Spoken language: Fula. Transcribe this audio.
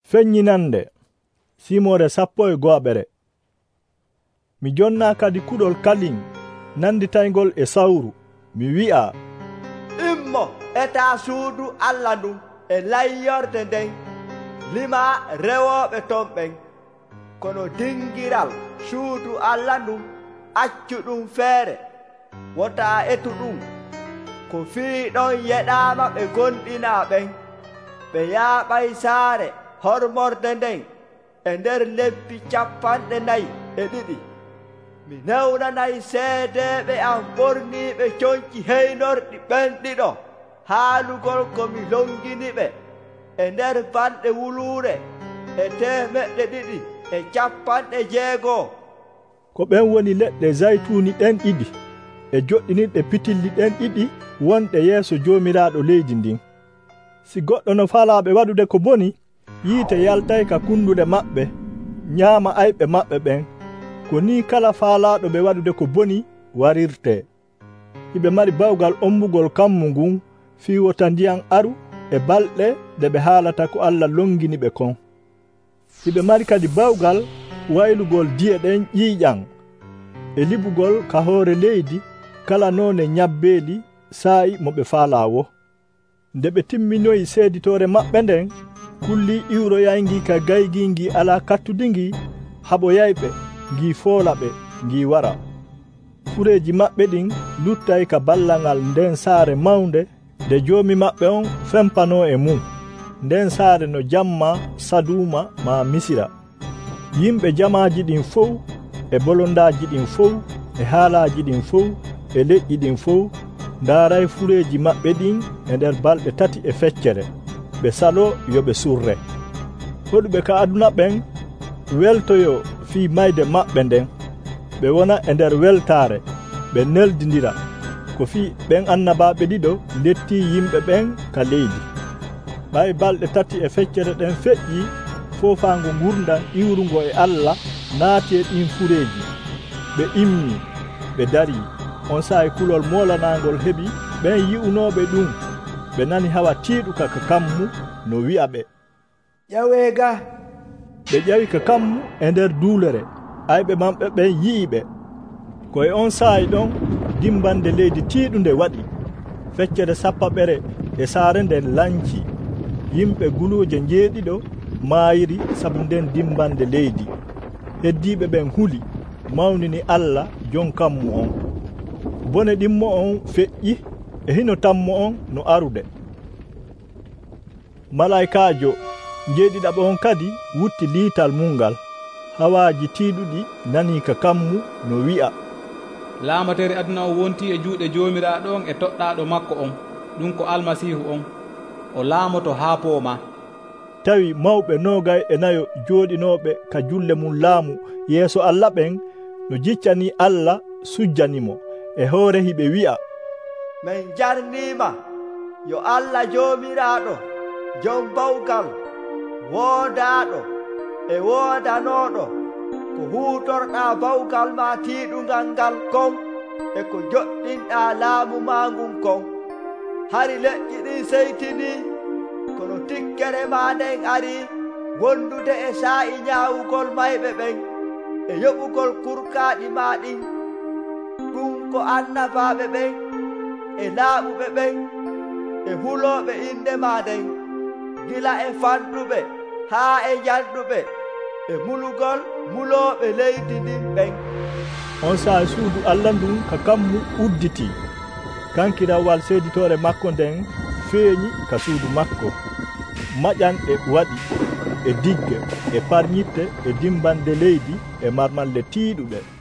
Feññinande simore 11 mi jonna kadi kuɗol kalin nanditaygol e sawru mi wi'a immo eta suudu Allah ndun e layyorde nden lima rewoɓe ton ɓen kono dingiral suudu Allah ndun accu ɗum feere wota etu ɗum ko fii ɗon yeɗama ɓe gonɗina ɓen ɓe yaaɓay saare hormorde nden e nder lebbi 42 mi newnanay seedeɓe am ɓorniɓe coñci heynorɗi ɓenɗiɗo haalugol ko mi longiniɓe e nder balɗe wuluure e 260 ko ɓen woni leɗɗe zaytuni ɗen ɗiɗi e joɗɗinirɗe pitilli ɗen ɗiɗi wonɗe yeeso joomiraaɗo leydi ndin. Si goɗɗo no faalaɓe waɗude ko boni yiite yaltay ka kunduɗe maɓɓe ñaama ayɓe maɓɓe ɓen ko ni kala faalaɗo ɓe waɗude ko boni warirte. Hiɓe mari bawgal ombugol kammu ngun fiwota ndiyan aru e balɗe ɗe ɓe haalata ko Allah longini ɓe kon. Hiɓe mari kadi bawgal waylugol diye ɗen ƴiiƴan e libugol ka hoore leydi kala none ñabbeeli saayi mo ɓe faalawo. Nde ɓe timminoyi seeditore maɓɓe nden kulli iwroyaygi ka gaygi ngi ala kattudingi haɓoyayɓe ngi foolaɓe ngi wara. Fureeji maɓɓe ɗin luttay ka ballangal nden saare mawnde nde joomi maɓɓe on fempano e mum. Nden saare no jamma Saduma ma Misira. Yimɓe jamaji ɗin fow e bolondaji ɗin fow e haalaji ɗin fow e leƴƴi ɗin fow ndaaray fureeji maɓɓe ɗin e nder balɗe 3 ɓe salo yo ɓe surre. Hoɗuɓe ka aduna ɓen weltoyo fii mayde maɓɓe nden ɓe wona e nder weltaare ɓe neldindira ko fii ɓen annabaɓe ɗiɗo letti yimɓe ɓen ka leydi. Ɓay balɗe 3 ɗen feƴƴi fofango gurdam iwrungo e Allah naati e ɗin fureeji ɓe immi ɓe dari on saayi kulol molanagol heɓi ɓen yi'unoɓe ɗum ɓe nani hawa tiiɗuka ka kammu no wi'a ɓe ƴaweega ɓe ƴawi ka kammu e nder duulere ayɓe mamɓe ɓen yi'iɓe koye on saayi ɗon dimbande leydi tiiɗunde waɗi feccere 10 e saare nden lanci yimɓe guluuje jeeɗiɗo maayiri sabu nden dimbande leydi heddiɓe ɓen huli mawnini Allah jon kammu on bone ɗimmo on feƴƴi e hino tammo on no arude. Malaikajo jeeɗiɗaɓe on kadi wutti liital mungal hawaaji tiiɗuɗi nani ka kammu no wi'a laamatere aduna o wonti e juuɗe joomiraaɗo on e toɗɗaaɗo makko on ɗum ko almasihu on o laamoto haa pooma. Tawi mawɓe 24 jooɗinooɓe ka julle mum laamu yeeso Allah ɓen no jiccani Allah sujjanimo e hoore hiɓe wi'a min jarniima yo Allah joomiraaɗo jom bawgal woodaaɗo e woodanooɗo ko huutorɗaa bawgal ma tiiɗungal ngal kon e ko joɗɗinɗaa laamu ma ngun kon hari leƴƴi ɗin seytinii kono tikkere ma nden arii wondude e saa'i ñaawugol mayɓe ɓen e yoɓugol kurkaaɗi ma ɗin ɗum ko annabaaɓe ɓen e laaɓuɓe ɓen e hulooɓe inde ma nden gila e fanɗuɓe haa e janɗuɓe e mulugol mulooɓe leydi ndin ɓen. On saaha suudu Allah ndun ka kammu udditi kankirawal seeditore makko nden feeñi ka suudu makko maƴanɗe waɗi e digge e parñitte e dimbande leydi e marmalle tiiɗuɓe